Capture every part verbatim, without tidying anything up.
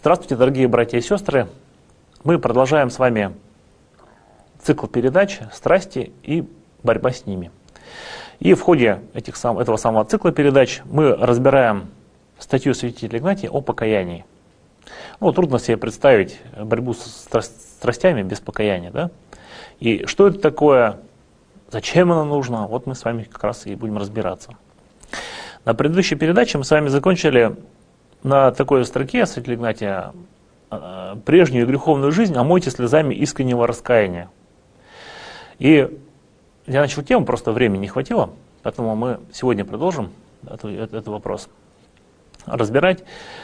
Здравствуйте, дорогие братья и сестры. Мы продолжаем с вами цикл передач «Страсти и борьба с ними». И в ходе этих сам, этого самого цикла передач мы разбираем статью святителя Игнатия о покаянии. Ну, трудно себе представить борьбу с страстями без покаяния, да? И что это такое, зачем оно нужно, вот мы с вами как раз и будем разбираться. На предыдущей передаче мы с вами закончили на такой строке святителя Игнатия: «Прежнюю греховную жизнь омойте слезами искреннего раскаяния». И я начал тему, просто времени не хватило, поэтому мы сегодня продолжим этот, этот вопрос разбирать.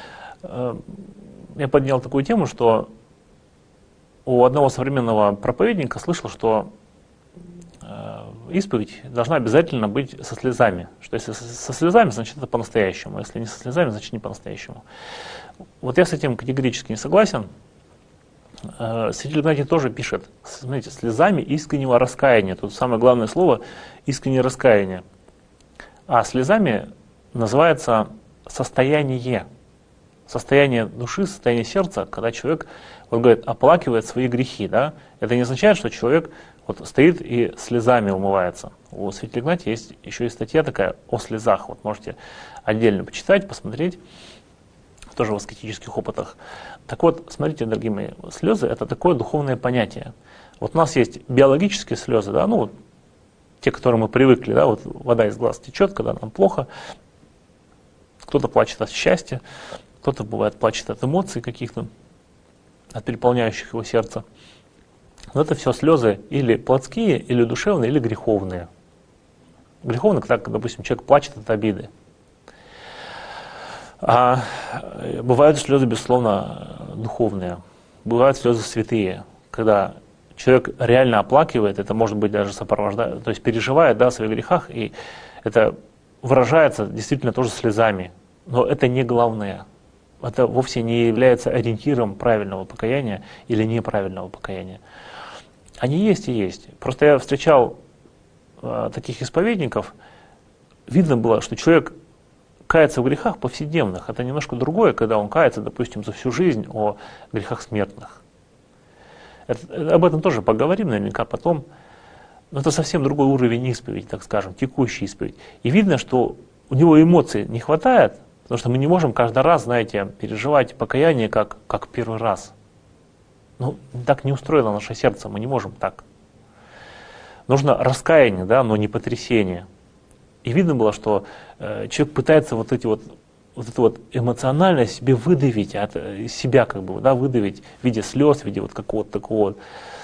Я поднял такую тему, что у одного современного проповедника слышал, что исповедь должна обязательно быть со слезами. Что если со слезами, значит это по-настоящему. Если не со слезами, значит не по-настоящему. Вот я с этим категорически не согласен. Святитель Игнатий тоже пишет, смотрите, слезами искреннего раскаяния. Тут самое главное слово — искреннее раскаяние. А слезами называется состояние. Состояние души, состояние сердца, когда человек, он говорит, оплакивает свои грехи. Да? Это не означает, что человек вот стоит и слезами умывается. У святителя Игнатия есть еще и статья такая о слезах. Вот можете отдельно почитать, посмотреть, тоже в аскетических опытах. Так вот, смотрите, дорогие мои, слезы — это такое духовное понятие. Вот у нас есть биологические слезы, да, ну вот те, к которым мы привыкли, да, вот вода из глаз течет, когда нам плохо. Кто-то плачет от счастья, кто-то, бывает, плачет от эмоций каких-то, от переполняющих его сердца. Но это все слезы или плотские, или душевные, или греховные. Греховные, когда, допустим, человек плачет от обиды. А бывают слезы, безусловно, духовные. Бывают слезы святые, когда человек реально оплакивает, это может быть даже сопровождает, то есть переживает, да, о своих грехах, и это выражается действительно тоже слезами. Но это не главное. Это вовсе не является ориентиром правильного покаяния или неправильного покаяния. Они есть и есть. Просто я встречал э, таких исповедников, видно было, что человек кается в грехах повседневных. Это немножко другое, когда он кается, допустим, за всю жизнь о грехах смертных. Это, об этом тоже поговорим наверняка потом. Но это совсем другой уровень исповеди, так скажем, текущей исповедь. И видно, что у него эмоций не хватает, потому что мы не можем каждый раз, знаете, переживать покаяние как, как первый раз. Ну, так не устроено наше сердце, мы не можем так. Нужно раскаяние, да, но не потрясение. И видно было, что э, человек пытается вот эти вот, вот эту вот эмоционально себе выдавить, от себя как бы, да, выдавить в виде слез, в виде вот какого-то такого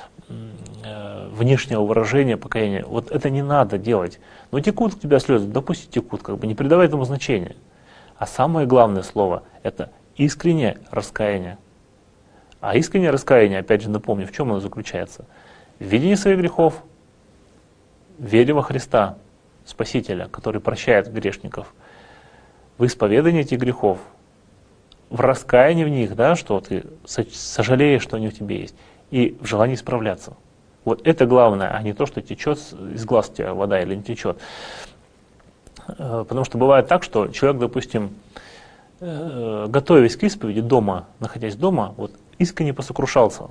э, внешнего выражения покаяния. Вот это не надо делать. Но текут у тебя слезы, да пусть текут, как бы, не придавай этому значения. А самое главное слово — это искреннее раскаяние. А искреннее раскаяние, опять же напомню, в чем оно заключается? В видении своих грехов, в вере во Христа, Спасителя, который прощает грешников, в исповедании этих грехов, в раскаянии в них, да, что ты сожалеешь, что они в тебе есть, и в желании исправляться. Вот это главное, а не то, что течет из глаз у тебя вода или не течет. Потому что бывает так, что человек, допустим, готовясь к исповеди дома, находясь дома, вот искренне посокрушался.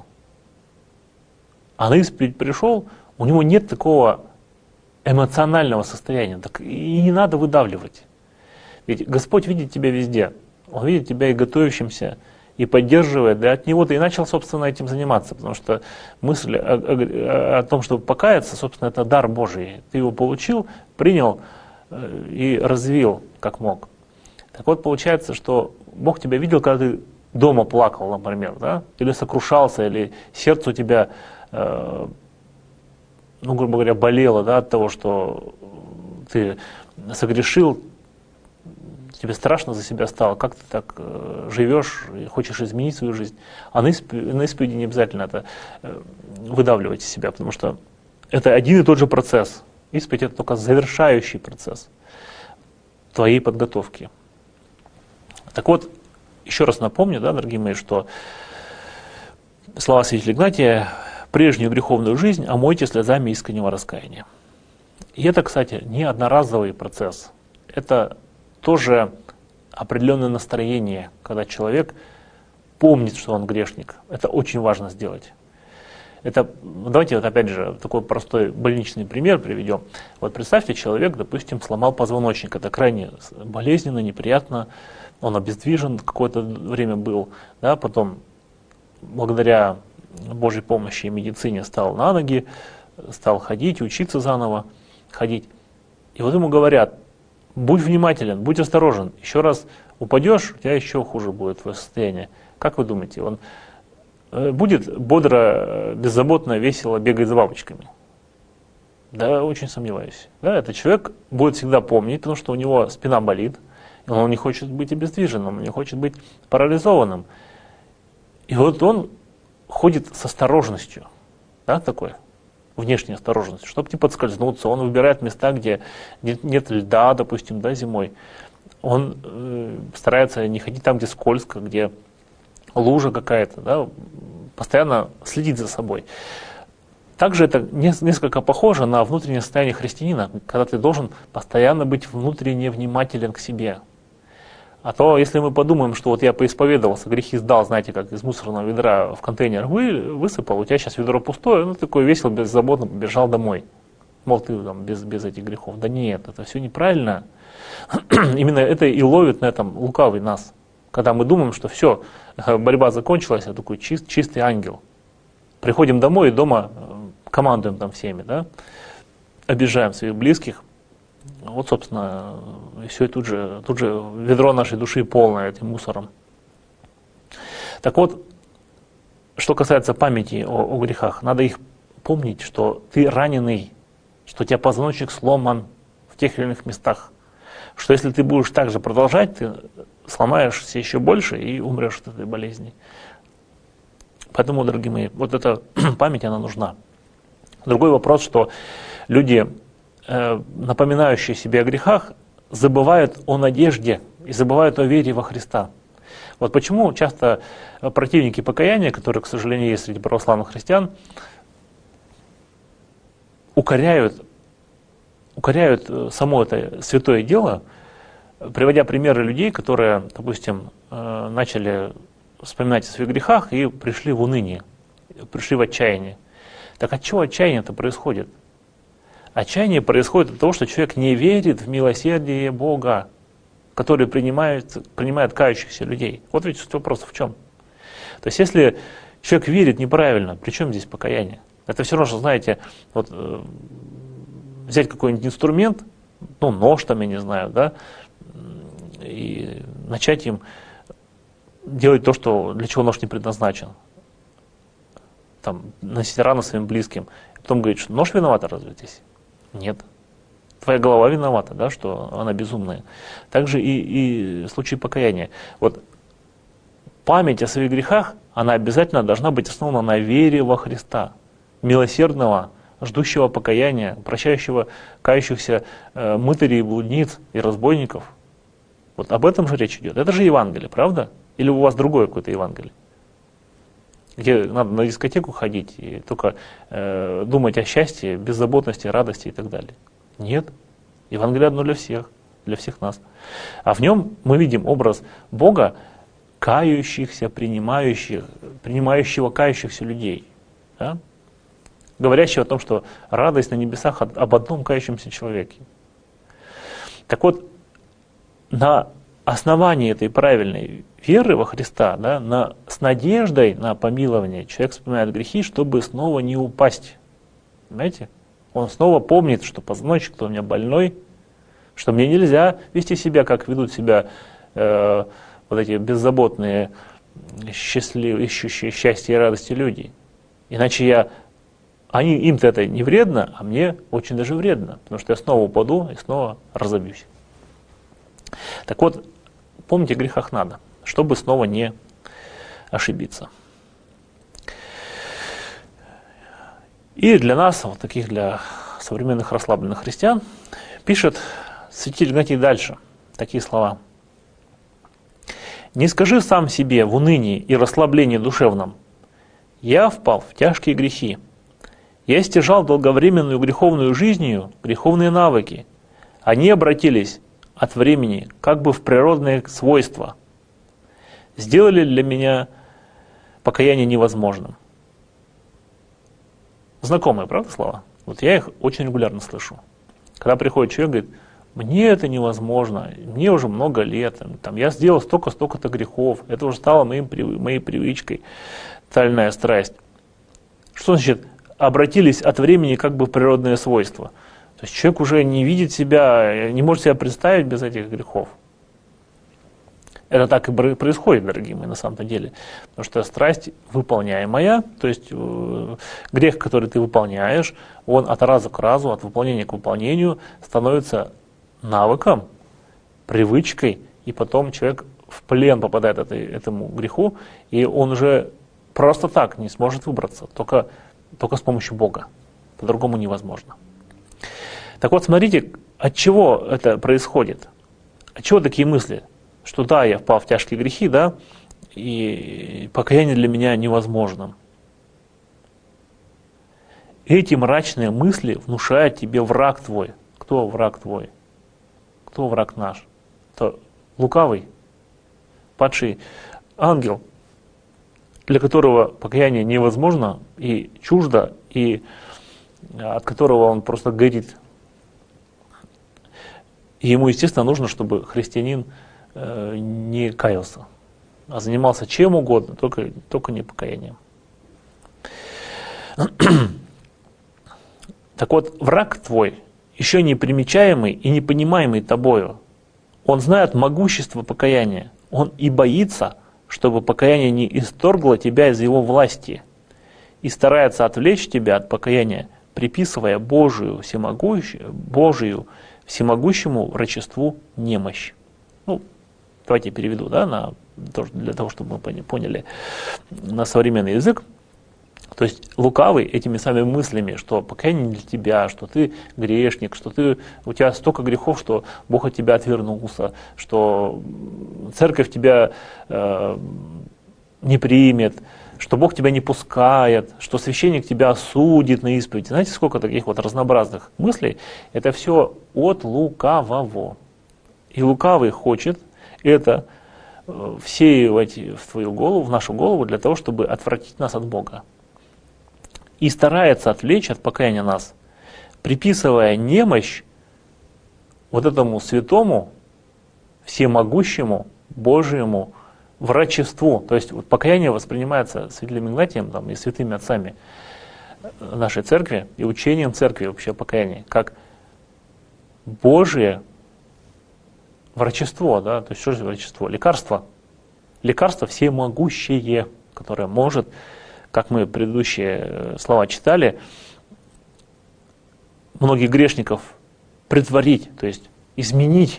А на исповедь пришел, у него нет такого эмоционального состояния. Так и не надо выдавливать. Ведь Господь видит тебя везде. Он видит тебя и готовящимся, и поддерживает. Да от Него ты и начал, собственно, этим заниматься. Потому что мысль о, о, о том, чтобы покаяться, собственно, это дар Божий. Ты его получил, принял и развил, как мог. Так вот, получается, что Бог тебя видел, когда ты дома плакал, например, да? Или сокрушался, или сердце у тебя, э, ну, грубо говоря, болело, да, от того, что ты согрешил, тебе страшно за себя стало, как ты так э, живешь и хочешь изменить свою жизнь. А на исповеди, на исповеди не обязательно это э, выдавливать из себя, потому что это один и тот же процесс. Исповедь — это только завершающий процесс твоей подготовки. Так вот, еще раз напомню, да, дорогие мои, что слова святителя Игнатия: «Прежнюю греховную жизнь омойте слезами искреннего раскаяния». И это, кстати, не одноразовый процесс. Это тоже определенное настроение, когда человек помнит, что он грешник. Это очень важно сделать. Это, давайте вот опять же такой простой больничный пример приведем. Вот представьте, человек, допустим, сломал позвоночник. Это крайне болезненно, неприятно. Он обездвижен какое-то время был. Да, потом, благодаря Божьей помощи и медицине, стал на ноги, стал ходить, учиться заново ходить. И вот ему говорят: будь внимателен, будь осторожен. Еще раз упадешь, у тебя еще хуже будет твое состояние. Как вы думаете, он будет бодро, беззаботно, весело бегать за бабочками? Да, очень сомневаюсь. Да, этот человек будет всегда помнить, потому что у него спина болит, и он не хочет быть обездвиженным, он не хочет быть парализованным. И вот он ходит с осторожностью, да, такой, внешней осторожностью, чтобы не подскользнуться. Он выбирает места, где нет, нет льда, допустим, да, зимой. Он э, старается не ходить там, где скользко, где лужа какая-то, да, постоянно следить за собой. Также это несколько похоже на внутреннее состояние христианина, когда ты должен постоянно быть внутренне внимателен к себе. А то, если мы подумаем, что вот я поисповедовался, грехи сдал, знаете, как из мусорного ведра в контейнер вы, высыпал, у тебя сейчас ведро пустое, ну такой весело, беззаботно побежал домой. Мол, ты там без, без этих грехов. Да нет, это все неправильно. Именно это и ловит на этом лукавый нас. Когда мы думаем, что все, борьба закончилась, я такой чист, чистый ангел. Приходим домой и дома командуем там всеми, да, обижаем своих близких. Вот, собственно, и все, и тут же, тут же ведро нашей души полное этим мусором. Так вот, что касается памяти о, о грехах, надо их помнить, что ты раненый, что у тебя позвоночник сломан в тех или иных местах, что если ты будешь так же продолжать, ты сломаешься еще больше и умрешь от этой болезни. Поэтому, дорогие мои, вот эта память, она нужна. Другой вопрос, что люди, э, напоминающие себе о грехах, забывают о надежде и забывают о вере во Христа. Вот почему часто противники покаяния, которые, к сожалению, есть среди православных христиан, укоряют, укоряют само это святое дело, приводя примеры людей, которые, допустим, э, начали вспоминать о своих грехах и пришли в уныние, пришли в отчаяние. Так от чего отчаяние-то происходит? Отчаяние происходит от того, что человек не верит в милосердие Бога, который принимает, принимает кающихся людей. Вот ведь вопрос в чем. То есть если человек верит неправильно, при чем здесь покаяние? Это все равно, что, знаете, вот, э, взять какой-нибудь инструмент, ну, нож там, я не знаю, да, и начать им делать то, что, для чего нож не предназначен. Там, наносить раны своим близким. И потом говорит, что нож виноват разве здесь? Нет. Твоя голова виновата, да, что она безумная. Также и, и в случае покаяния. Вот память о своих грехах, она обязательно должна быть основана на вере во Христа, милосердного, ждущего покаяния, прощающего кающихся э, мытарей, блудниц и разбойников. Вот об этом же речь идет. Это же Евангелие, правда? Или у вас другое какое-то Евангелие? Где надо на дискотеку ходить и только э, думать о счастье, беззаботности, радости и так далее. Нет. Евангелие одно для всех, для всех нас. А в нем мы видим образ Бога, кающихся, принимающих, принимающего кающихся людей. Да? Говорящего о том, что радость на небесах об одном кающемся человеке. Так вот, на основании этой правильной веры во Христа, да, на, с надеждой на помилование человек вспоминает грехи, чтобы снова не упасть. Понимаете? Он снова помнит, что позвоночник у меня больной, что мне нельзя вести себя, как ведут себя э, вот эти беззаботные, счастливые, ищущие счастья и радости люди. Иначе я, они, им-то это не вредно, а мне очень даже вредно, потому что я снова упаду и снова разобьюсь. Так вот, помните о грехах надо, чтобы снова не ошибиться. И для нас, вот таких для современных расслабленных христиан, пишет святитель Игнатий дальше такие слова. «Не скажи сам себе в унынии и расслаблении душевном: я впал в тяжкие грехи, я стяжал долговременную греховную жизнью греховные навыки, они обратились от времени как бы в природные свойства, сделали для меня покаяние невозможным. Знакомые, правда, слова? Вот я их очень регулярно слышу. Когда приходит человек, говорит: мне это невозможно, мне уже много лет, там, я сделал столько-столько-то грехов, это уже стало моим, моей привычкой, тотальная страсть. Что значит обратились от времени как бы в природное свойство? То есть человек уже не видит себя, не может себя представить без этих грехов. Это так и происходит, дорогие мои, на самом-то деле. Потому что страсть выполняемая, то есть э, грех, который ты выполняешь, он от раза к разу, от выполнения к выполнению становится навыком, привычкой, и потом человек в плен попадает этой, этому греху, и он уже просто так не сможет выбраться, только, только с помощью Бога. По-другому невозможно. Так вот, смотрите, от чего это происходит? От чего такие мысли? Что да, я впал в тяжкие грехи, да, и покаяние для меня невозможно. Эти мрачные мысли внушает тебе враг твой. Кто враг твой? Кто враг наш? Это лукавый, падший ангел, для которого покаяние невозможно и чуждо, и от которого он просто горит. И ему, естественно, нужно, чтобы христианин не каялся, а занимался чем угодно, только, только не покаянием. Так вот, враг твой, еще не примечаемый и не понимаемый тобою, он знает могущество покаяния, он и боится, чтобы покаяние не исторгло тебя из его власти, и старается отвлечь тебя от покаяния, приписывая Божию, всемогущую, Божию всемогущему врачеству немощь. Ну, давайте я переведу, да, на, для того, чтобы мы поняли на современный язык. То есть лукавый этими самыми мыслями, что покаяние не для тебя, что ты грешник, что ты, у тебя столько грехов, что Бог от тебя отвернулся, что церковь тебя э, не примет, что Бог тебя не пускает, что священник тебя осудит на исповеди. Знаете, сколько таких вот разнообразных мыслей? Это все от лукавого. И лукавый хочет это всеивать в твою голову, в нашу голову, для того, чтобы отвратить нас от Бога. И старается отвлечь от покаяния нас, приписывая немощь вот этому святому, всемогущему, Божьему врачеству. То есть вот покаяние воспринимается святым Игнатием там, и святыми отцами нашей церкви и учением церкви вообще покаяние, как Божие врачество, да, то есть что же врачество? Лекарство. Лекарство всемогущее, которое может, как мы предыдущие слова читали, многих грешников претворить, то есть изменить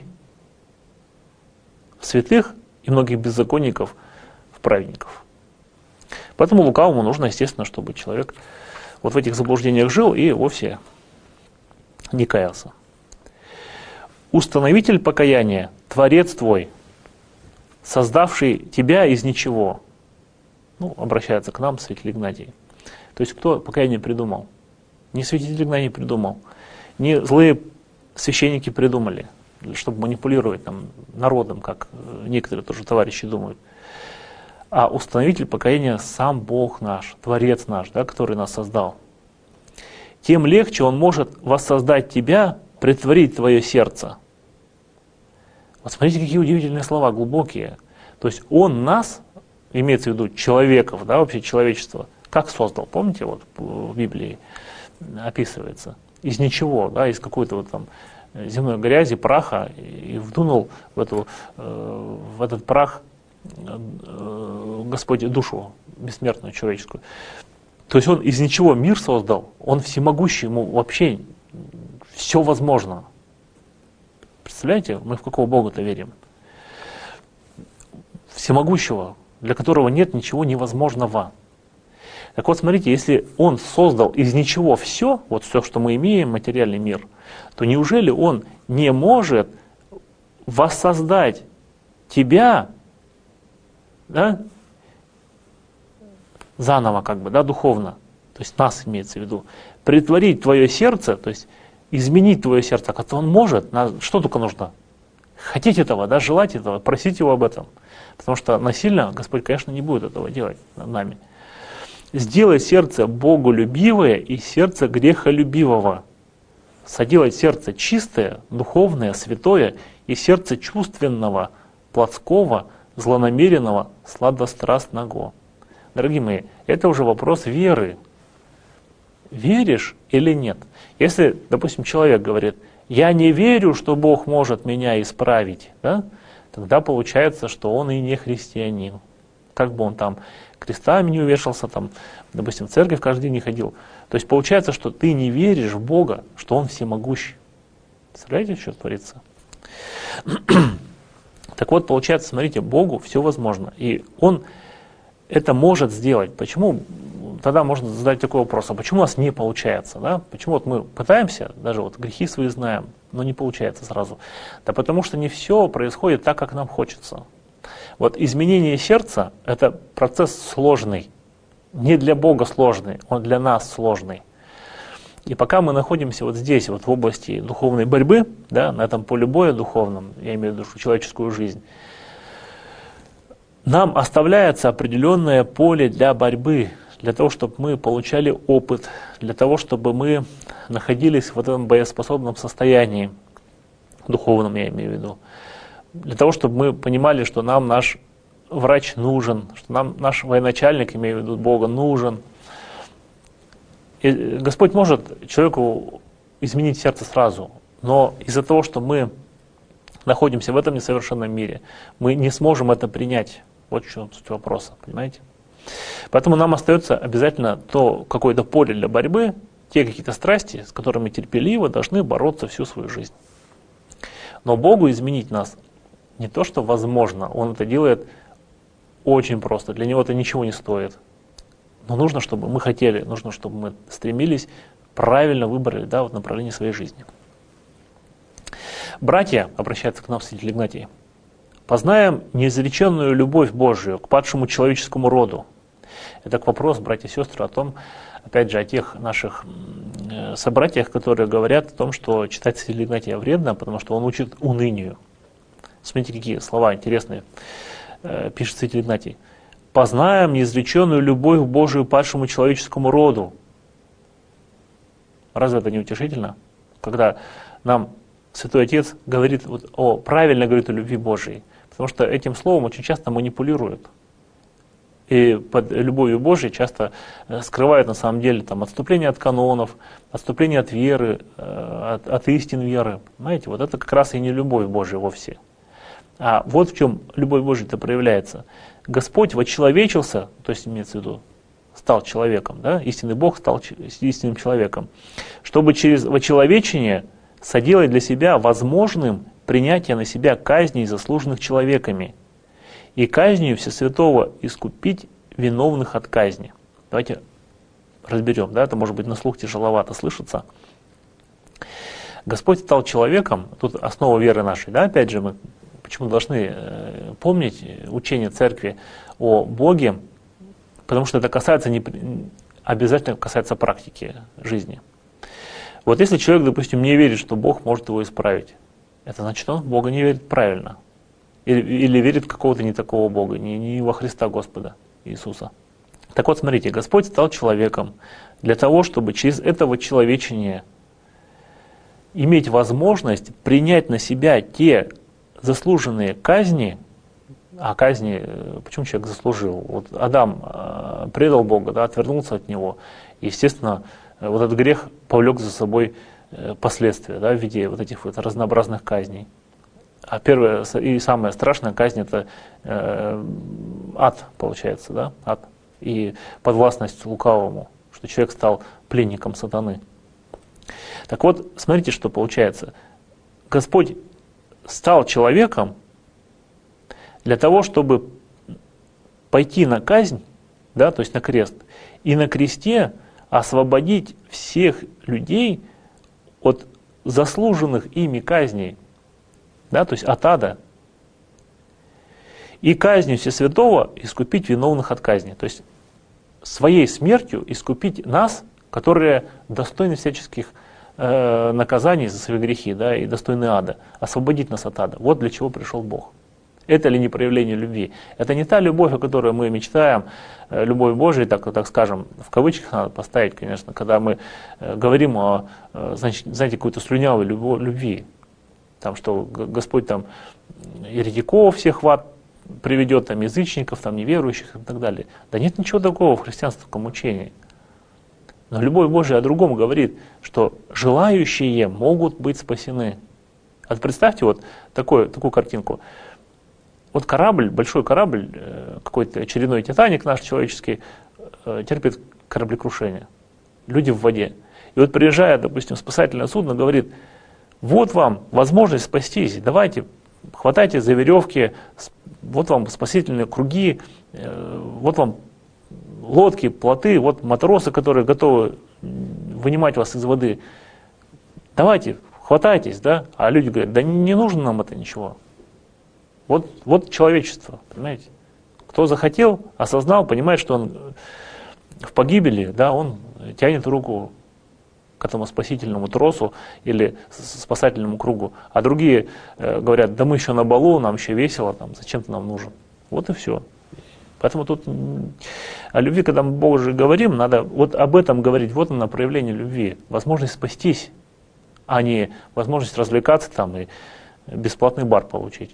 в святых и многих беззаконников в праведников. Поэтому лукавому нужно, естественно, чтобы человек вот в этих заблуждениях жил и вовсе не каялся. Установитель покаяния, Творец твой, создавший тебя из ничего. Ну, обращается к нам святитель Игнатий. То есть кто покаяние придумал? Не святитель Игнатий придумал, не злые священники придумали, чтобы манипулировать там, народом, как некоторые тоже товарищи думают. А установитель покаяния сам Бог наш, Творец наш, да, который нас создал. Тем легче Он может воссоздать тебя, претворить твое сердце. Вот смотрите, какие удивительные слова, глубокие. То есть Он нас, имеется в виду человеков, да, вообще человечество, как создал? Помните, вот в Библии описывается. Из ничего, да, из какой-то вот там земной грязи, праха, и вдунул в, эту, в этот прах Господь душу бессмертную, человеческую. То есть Он из ничего мир создал, Он всемогущий, Ему вообще все возможно. Представляете, мы в какого Бога-то верим? Всемогущего, для которого нет ничего невозможного. Так вот, смотрите, если Он создал из ничего все, вот все, что мы имеем, материальный мир, то неужели Он не может воссоздать тебя, да, заново, как бы, да, духовно, то есть нас имеется в виду, претворить твое сердце, то есть изменить твое сердце, как Он может, что только нужно? хотеть этого, да, желать этого, просить Его об этом. Потому что насильно Господь, конечно, не будет этого делать над нами. Сделай сердце боголюбивое и сердце грехолюбивого. Соделай сердце чистое, духовное, святое и сердце чувственного, плотского, злонамеренного, сладострастного. Дорогие мои, это уже вопрос веры. Веришь или нет? Если, допустим, человек говорит, я не верю, что Бог может меня исправить, да? Тогда получается, что он и не христианин. Как бы он там крестами не увешался, там, допустим, в церковь каждый день не ходил. То есть получается, что ты не веришь в Бога, что Он всемогущий. Представляете, что творится? Так вот, получается, смотрите, Богу все возможно. И Он это может сделать. Почему? Тогда можно задать такой вопрос, а почему у нас не получается? Да? Почему вот мы пытаемся, даже вот грехи свои знаем, но не получается сразу? Да потому что не все происходит так, как нам хочется. Вот изменение сердца – это процесс сложный. Не для Бога сложный, он для нас сложный. И пока мы находимся вот здесь, вот в области духовной борьбы, да, на этом поле боя духовном, я имею в виду человеческую жизнь, нам оставляется определенное поле для борьбы, для того, чтобы мы получали опыт, для того, чтобы мы находились в этом боеспособном состоянии, духовном я имею в виду, для того, чтобы мы понимали, что нам наш врач нужен, что нам наш военачальник, имею в виду Бога, нужен. И Господь может человеку изменить сердце сразу, но из-за того, что мы находимся в этом несовершенном мире, мы не сможем это принять. Вот в чем суть вопроса, понимаете? Поэтому нам остается обязательно то какое-то поле для борьбы, те какие-то страсти, с которыми терпеливо должны бороться всю свою жизнь. Но Богу изменить нас не то, что возможно, Он это делает очень просто, для Него это ничего не стоит. Но нужно, чтобы мы хотели, нужно, чтобы мы стремились, правильно выбрали, да, вот направление своей жизни. Братья, обращается к нам святитель Игнатий, познаем неизреченную любовь Божию к падшему человеческому роду. Это вопрос, братья и сестры, о том, опять же, о тех наших собратьях, которые говорят о том, что читать святителя Игнатия вредно, потому что он учит унынию. Смотрите, какие слова интересные пишет святитель Игнатий. «Познаем неизреченную любовь Божию к падшему человеческому роду». Разве это не утешительно? Когда нам Святой Отец говорит вот, о, правильно говорит о любви Божией. Потому что этим словом очень часто манипулируют. И под любовью Божией часто скрывают на самом деле там, отступление от канонов, отступление от веры, от, от истин веры. Знаете, вот это как раз и не любовь Божия вовсе. А вот в чем любовь Божия-то проявляется. Господь вочеловечился, то есть имеется в виду, стал человеком, да? Истинный Бог стал истинным человеком, чтобы через вочеловечение соделать для себя возможным принятие на себя казней, заслуженных человеками, и казнью Всесвятого искупить виновных от казни. Давайте разберем, да? Это может быть на слух тяжеловато слышится. Господь стал человеком, тут основа веры нашей, да? Опять же мы почему должны помнить учение Церкви о Боге, потому что это касается не, обязательно касается практики жизни. Вот если человек, допустим, не верит, что Бог может его исправить, это значит, он в Бога не верит правильно. Или, или верит в какого-то не такого Бога, не, не во Христа Господа Иисуса. Так вот, смотрите, Господь стал человеком для того, чтобы через это человечение иметь возможность принять на себя те заслуженные казни, а казни, почему человек заслужил? Вот Адам предал Бога, да, отвернулся от Него, и, естественно, вот этот грех повлек за собой последствия, да, в виде вот этих вот разнообразных казней. А первая и самая страшная казнь — это э, ад, получается, да, ад, и подвластность лукавому, что человек стал пленником сатаны. Так вот, смотрите, что получается. Господь стал человеком для того, чтобы пойти на казнь, да, то есть на крест, и на кресте освободить всех людей от заслуженных ими казней, да, то есть от ада, и казнью Всесвятого искупить виновных от казни. То есть своей смертью искупить нас, которые достойны всяческих э, наказаний за свои грехи, да, и достойны ада, освободить нас от ада. Вот для чего пришел Бог. Это ли не проявление любви? Это не та любовь, о которой мы мечтаем, э, любовь Божия, так, так скажем, в кавычках надо поставить, конечно, когда мы э, говорим о, э, значит, знаете, какой-то слюнявой любо- любви. Там, что Господь там еретиков всех в ад приведет, там, язычников, там, неверующих и так далее. Да нет ничего такого в христианском учении. Но любовь Божия о другом говорит, что желающие могут быть спасены. А представьте вот такую, такую картинку. Вот корабль, большой корабль, какой-то очередной Титаник наш человеческий, терпит кораблекрушение. Люди в воде. И вот приезжая, допустим, спасательное судно, говорит: вот вам возможность спастись, давайте, хватайте за веревки, вот вам спасительные круги, вот вам лодки, плоты, вот матросы, которые готовы вынимать вас из воды. Давайте, хватайтесь, да? А люди говорят: да не нужно нам это ничего. Вот, вот человечество, понимаете? Кто захотел, осознал, понимает, что он в погибели, да, он тянет руку к этому спасительному тросу или спасательному кругу. А другие э, говорят: да мы еще на балу, нам еще весело, там, зачем ты нам нужен? Вот и все. Поэтому тут о любви, когда мы Богу же говорим, надо вот об этом говорить. Вот оно проявление любви. Возможность спастись, а не возможность развлекаться там и бесплатный бар получить.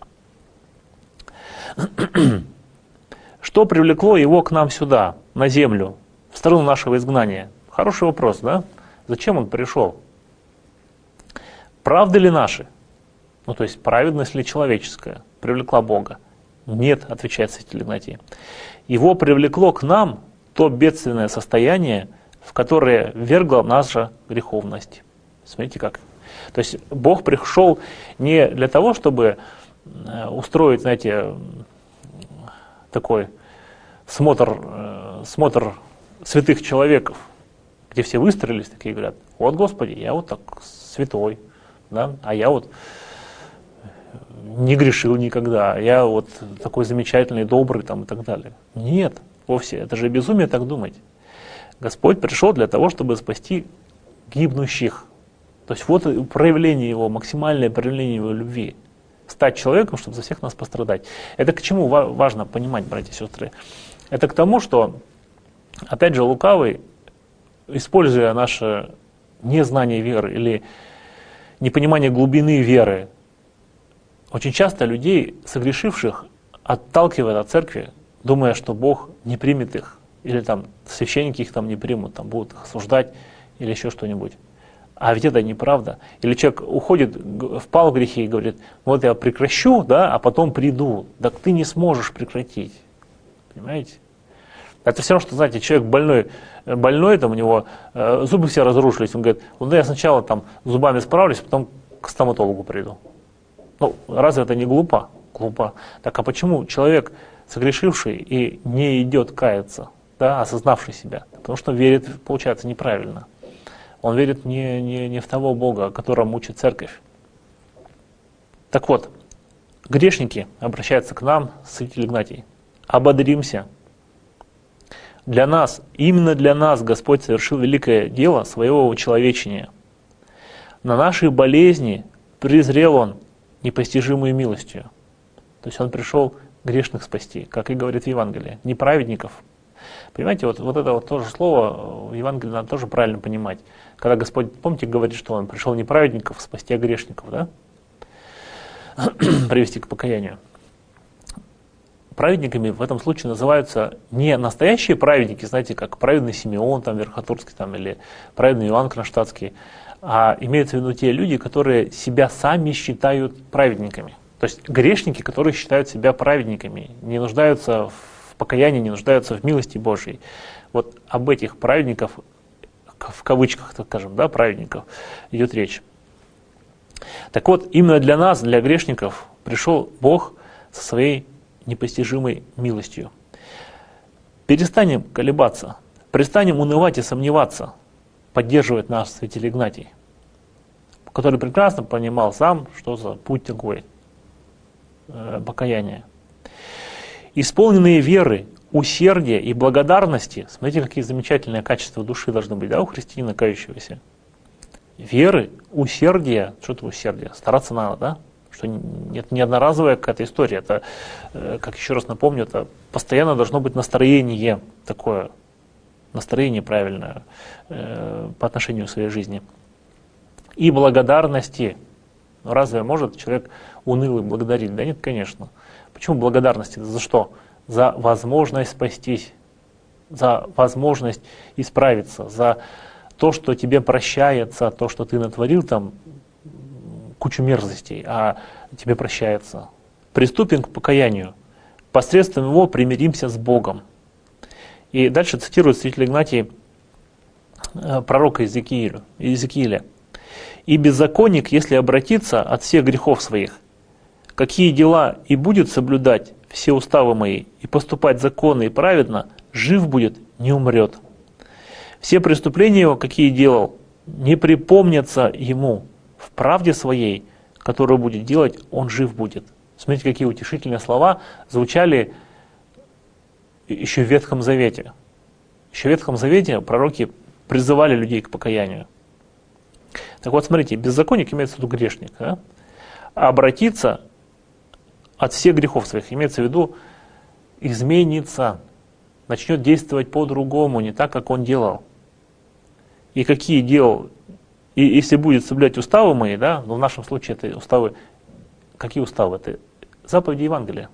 Что привлекло его к нам сюда, на землю, в страну нашего изгнания? Хороший вопрос, да? Зачем он пришел? Правда ли наши? Ну, то есть, праведность ли человеческая привлекла Бога? Нет, отвечает святитель Игнатий. Его привлекло к нам то бедственное состояние, в которое ввергла наша греховность. Смотрите как. То есть, Бог пришел не для того, чтобы устроить, знаете, такой смотр, смотр святых человеков, где все выстроились, такие говорят: вот, Господи, я вот так святой, да, а я вот не грешил никогда, я вот такой замечательный, добрый там, и так далее. Нет, вовсе, это же безумие так думать. Господь пришел для того, чтобы спасти гибнущих. То есть вот проявление Его, максимальное проявление Его любви. Стать человеком, чтобы за всех нас пострадать. Это к чему важно понимать, братья и сестры? Это к тому, что, опять же, лукавый, используя наше незнание веры или непонимание глубины веры, очень часто людей, согрешивших, отталкивает от церкви, думая, что Бог не примет их, или там священники их там не примут, там будут их осуждать, или еще что-нибудь. А ведь это неправда. Или человек уходит, впал в грехи и говорит: вот я прекращу, да, а потом приду. Так ты не сможешь прекратить. Понимаете? Это все равно, что, знаете, человек больной, больной там у него э, зубы все разрушились. Он говорит: ну я сначала там зубами справлюсь, потом к стоматологу приду. Ну, разве это не глупо? Глупо. Так а почему человек, согрешивший и не идет каяться, да, осознавший себя? Потому что верит, получается, неправильно. Он верит не, не, не в того Бога, о котором учит церковь. Так вот, грешники обращаются к нам, святитель Игнатий. Ободримся. Для нас, именно для нас Господь совершил великое дело своего учеловечения. На наши болезни презрел Он непостижимой милостью. То есть Он пришел грешных спасти, как и говорит в Евангелии, не праведников. Понимаете, вот, вот это вот тоже слово в Евангелии надо тоже правильно понимать. Когда Господь, помните, говорит, что Он пришел не праведников спасти, а грешников, да? Привести к покаянию. Праведниками в этом случае называются не настоящие праведники, знаете, как праведный Симеон там, Верхотурский там, или праведный Иоанн Кронштадтский, а имеются в виду те люди, которые себя сами считают праведниками. То есть грешники, которые считают себя праведниками, не нуждаются в покаянии, не нуждаются в милости Божьей. Вот об этих праведников, в кавычках, так скажем, да, праведников, идет речь. Так вот, именно для нас, для грешников, пришел Бог со своей непостижимой милостью. Перестанем колебаться, перестанем унывать и сомневаться, поддерживает наш святитель Игнатий, который прекрасно понимал сам, что за путь такой э, покаяния. Исполненные веры, усердия и благодарности, смотрите, какие замечательные качества души должны быть, да, у христианина кающегося. веры, усердия. Что это усердие? Стараться надо, да? Что это не одноразовая какая-то история. Это, как еще раз напомню, это постоянно должно быть настроение такое, настроение правильное э, по отношению к своей жизни. И благодарности. Но разве может человек унылый благодарить? Да нет, конечно. Почему благодарности? За что? За возможность спастись, за возможность исправиться, за то, что тебе прощается, то, что ты натворил там кучу мерзостей, а тебе прощается. Приступим к покаянию. Посредством его примиримся с Богом. И дальше цитирует святитель Игнатий пророка Иезекииля. Иезекииля. «И беззаконник, если обратиться от всех грехов своих, какие дела и будет соблюдать все уставы мои, и поступать законно и праведно, жив будет, не умрет. Все преступления его, какие делал, не припомнятся ему. В правде своей, которую будет делать, он жив будет». Смотрите, какие утешительные слова звучали еще в Ветхом Завете. Еще в Ветхом Завете пророки призывали людей к покаянию. Так вот, смотрите, беззаконник имеется в виду грешник. Да? А обратиться от всех грехов своих, имеется в виду изменится, начнет действовать по-другому, не так, как он делал. И какие делал, и если будет соблюдать уставы мои, да, но в нашем случае это уставы, какие уставы? Это заповеди Евангелия.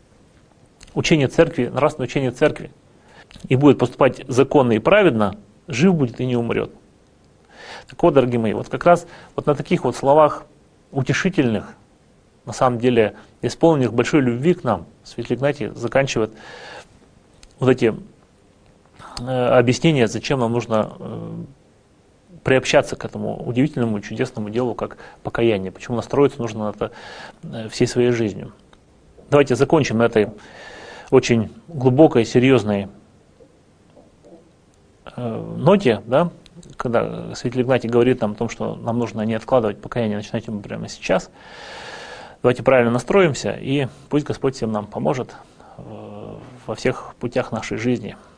Учение церкви, нравственное учение церкви. И будет поступать законно и праведно, жив будет и не умрет. Так вот, дорогие мои, вот как раз вот на таких вот словах утешительных, на самом деле исполненных большой любви к нам, святитель Игнатий заканчивает вот эти э, объяснения, зачем нам нужно э, приобщаться к этому удивительному, чудесному делу, как покаяние, почему настроиться нужно на это э, всей своей жизнью. Давайте закончим на этой очень глубокой, серьезной э, ноте, да, когда святитель Игнатий говорит нам о том, что нам нужно не откладывать покаяние, начинать ему прямо сейчас. Давайте правильно настроимся, и пусть Господь всем нам поможет во всех путях нашей жизни.